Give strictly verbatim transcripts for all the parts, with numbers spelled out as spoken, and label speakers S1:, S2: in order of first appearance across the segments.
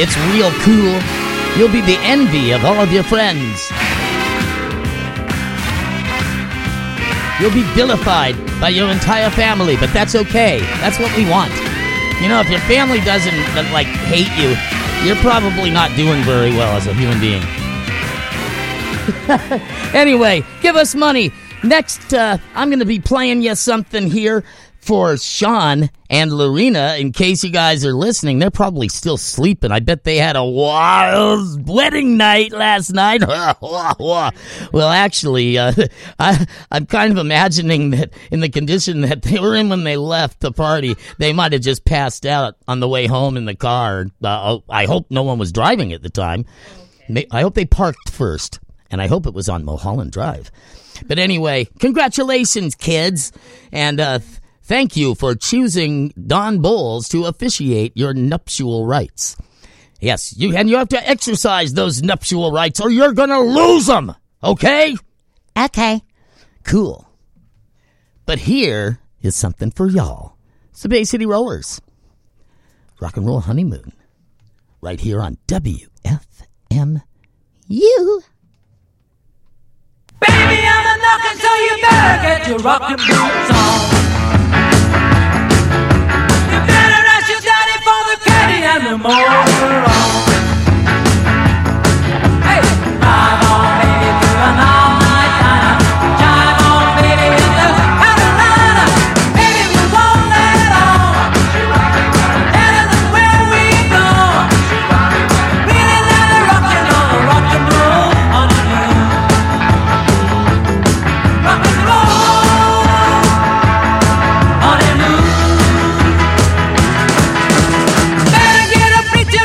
S1: It's real cool. You'll be the envy of all of your friends. You'll be vilified by your entire family, but that's okay. That's what we want. You know, if your family doesn't, like, hate you, you're probably not doing very well as a human being. Anyway, give us money. Next, uh, I'm going to be playing you something here for Sean and Lorena. In case you guys are listening, they're probably still sleeping. I bet they had a wild wedding night last night. Well, actually, uh, I, I'm kind of imagining that in the condition that they were in when they left the party, they might have just passed out on the way home in the car. Uh, I hope no one was driving at the time. I hope they parked first, and I hope it was on Mulholland Drive. But anyway, congratulations, kids, and uh, thank you for choosing Don Bowles to officiate your nuptial rites. Yes, you and you have to exercise those nuptial rites or you're going to lose them, okay?
S2: Okay.
S1: Cool. But here is something for y'all. It's the Bay City Rollers. Rock and Roll Honeymoon. Right here on W F M U.
S3: Baby, I'm a knockin', so you better get your rockin' boots on. You better ask your daddy for the caddy and the motor on. Hey, drive on, baby, to an all-night diner. Drive on, baby, into Carolina. Baby, we won't let on. Better than where we go. Really let her rockin' on a rock and roll honeymoon. Rock and roll honeymoon. Better get a preacher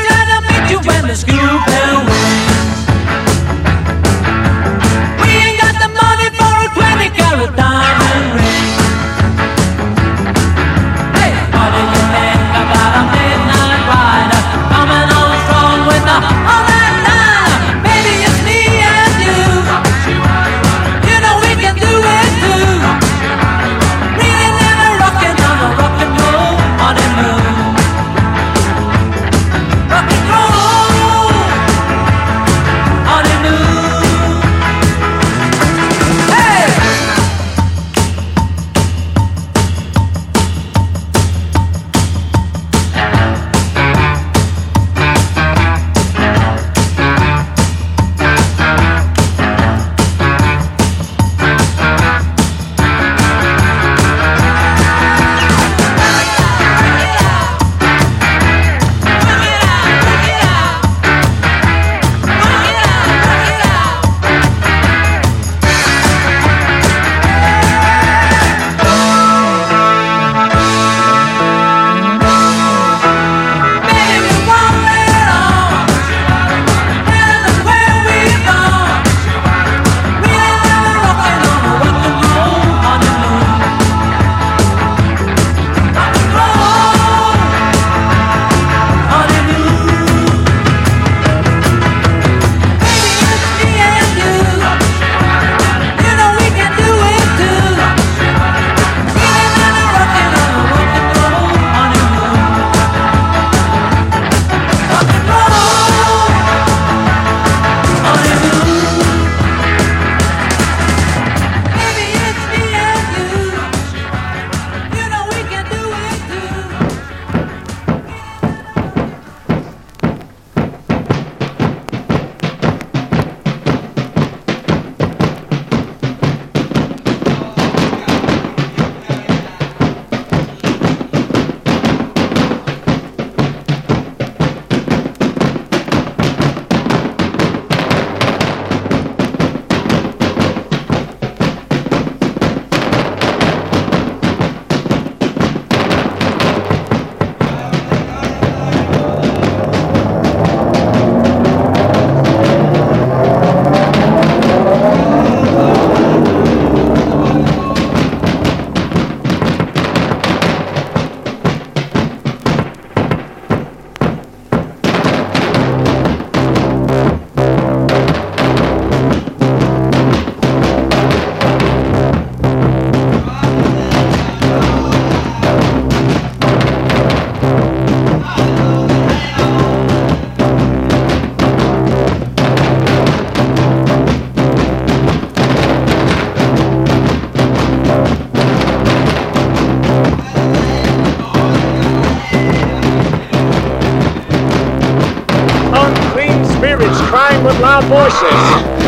S2: of loud voices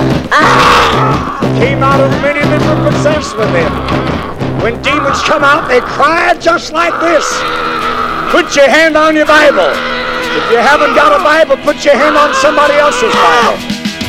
S2: came out of many that were possessed with them. When demons come out, they cry just like this. Put your hand on your Bible. If you haven't got a Bible, put your hand on somebody else's Bible.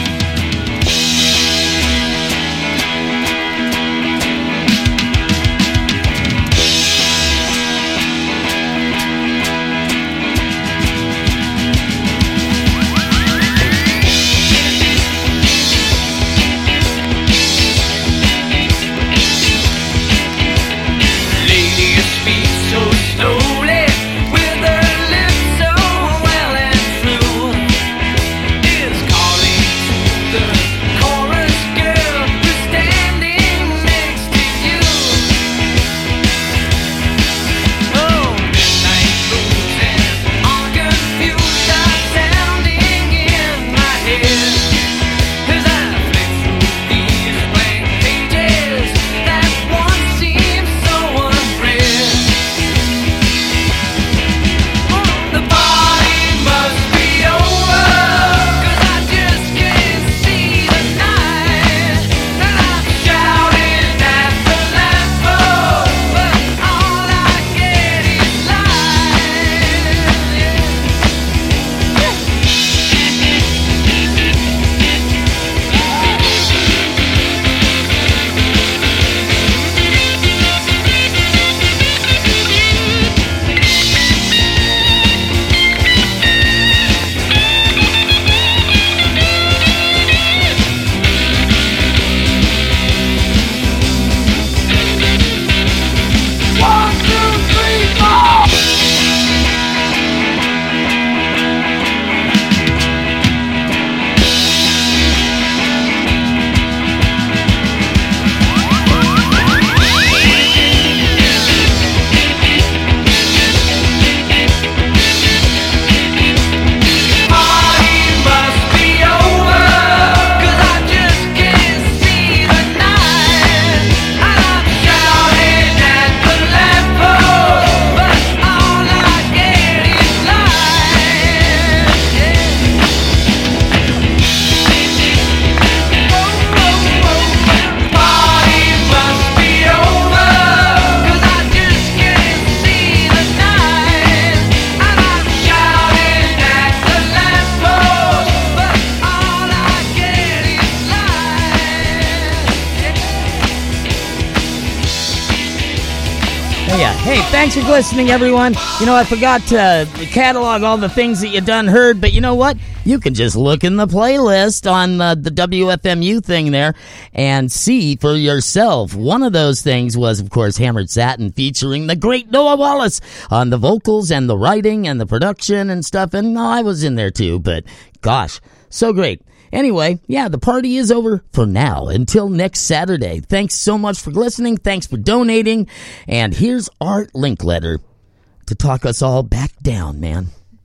S1: Hey, thanks for listening, everyone. You know, I forgot to catalog all the things that you done heard, but you know what? You can just look in the playlist on the, the W F M U thing there and see for yourself. One of those things was, of course, Hammered Satin featuring the great Noah Wallace on the vocals and the writing and the production and stuff. And no, I was in there too, but gosh, so great. Anyway, yeah, the party is over for now. Until next Saturday. Thanks so much for listening. Thanks for donating. And here's Art Linkletter to talk us all back down, man.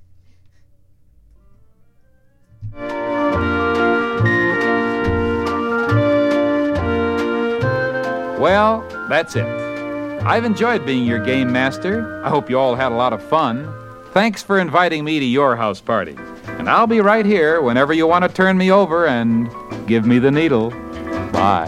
S4: Well, that's it. I've enjoyed being your game master. I hope you all had a lot of fun. Thanks for inviting me to your house party. And I'll be right here whenever you want to turn me over and give me the needle. Bye.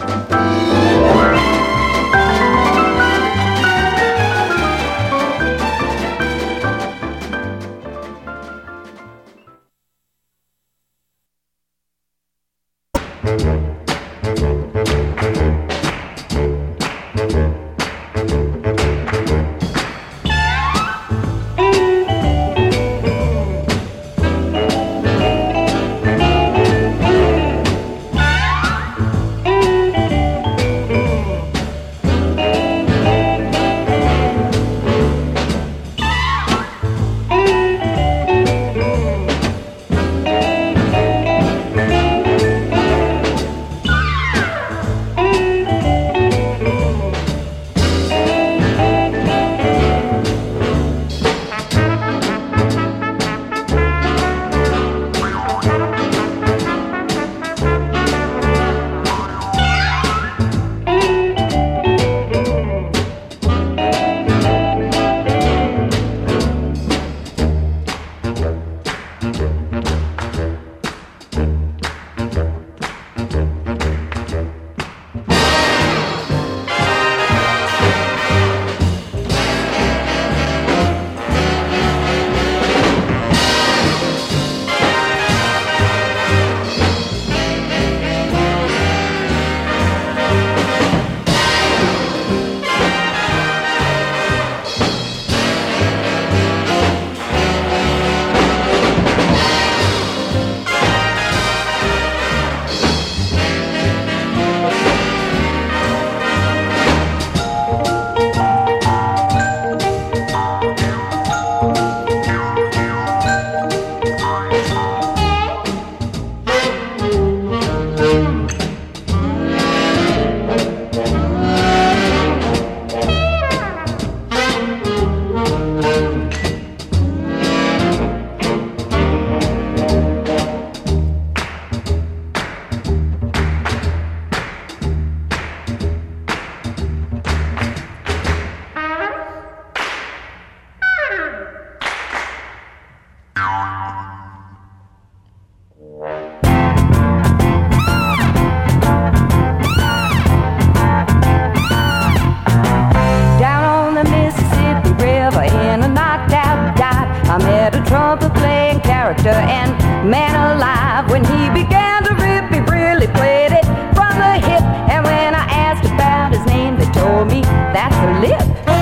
S5: Down on the Mississippi River in a knocked out dive, I met a trumpet playing character, and man alive, when he began to rip, he really played it from the hip. And when I asked about his name, they told me that's a lip.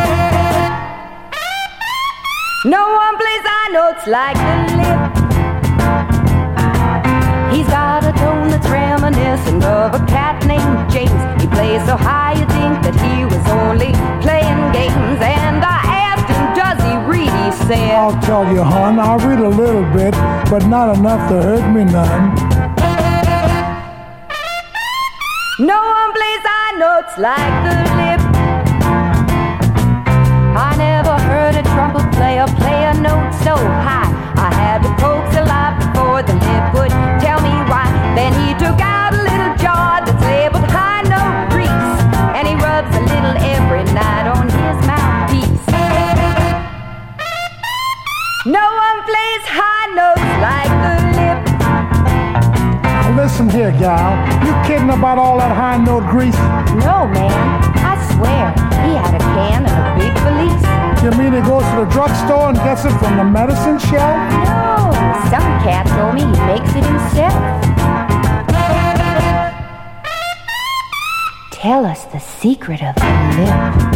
S5: No one plays high notes like the lip. He's got a tone that's reminiscent of a cat named James. He plays so high you think that he was only playing games. And I asked him, does he read? He said,
S6: I'll tell you, hon, I'll read a little bit, but not enough to hurt me none.
S5: no one plays high notes like the lip. I never heard a trumpet player play a note so high. I had to coax a lot before the lip would tell me why. Then he took out a little jar that's labeled high note grease, and he rubs a little every night on his mouthpiece. No one plays high notes like the lip.
S6: Now listen here, gal. You kidding about all that high note grease?
S5: No, man, I swear, he had a can and a big valise.
S6: You mean he goes to the drugstore and gets it from the medicine shelf?
S5: No, some cat told me he makes it himself. Tell us the secret of the lip.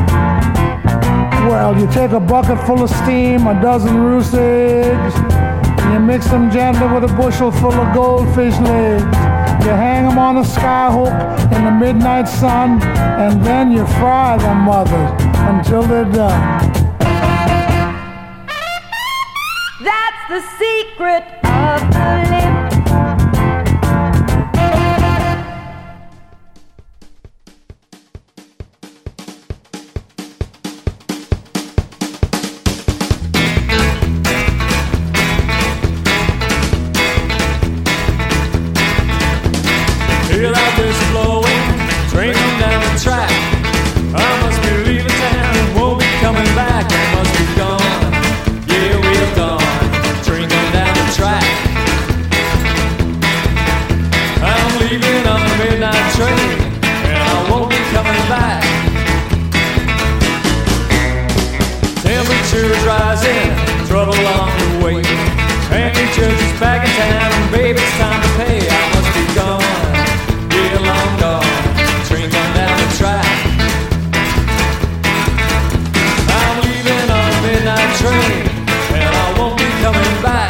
S6: Well, you take a bucket full of steam, a dozen roost eggs, and you mix them gently with a bushel full of goldfish legs. You hang them on a sky hook in the midnight sun, and then you fry them mothers until they're done.
S5: That's the secret of the lip.
S7: Hear that whistle blowing, train on down the track. I must be leaving town, won't be coming back. I must be gone, yeah, we're gone. Train on down the track. I'm leaving on the midnight train, and I won't be coming back. Temperature's rising, trouble on the way. Hanging churches back in town, and baby, it's time to pay. I must be gone. Long gone, train gone down the track. I'm leaving on a midnight train, and I won't be coming back.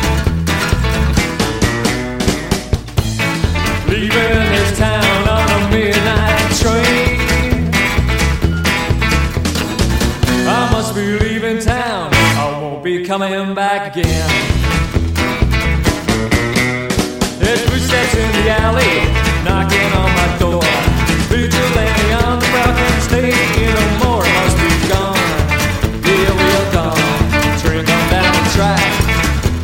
S7: Leaving this town on a midnight train. I must be leaving town, I won't be coming back again. There's footsteps in the alley, knocking on my door.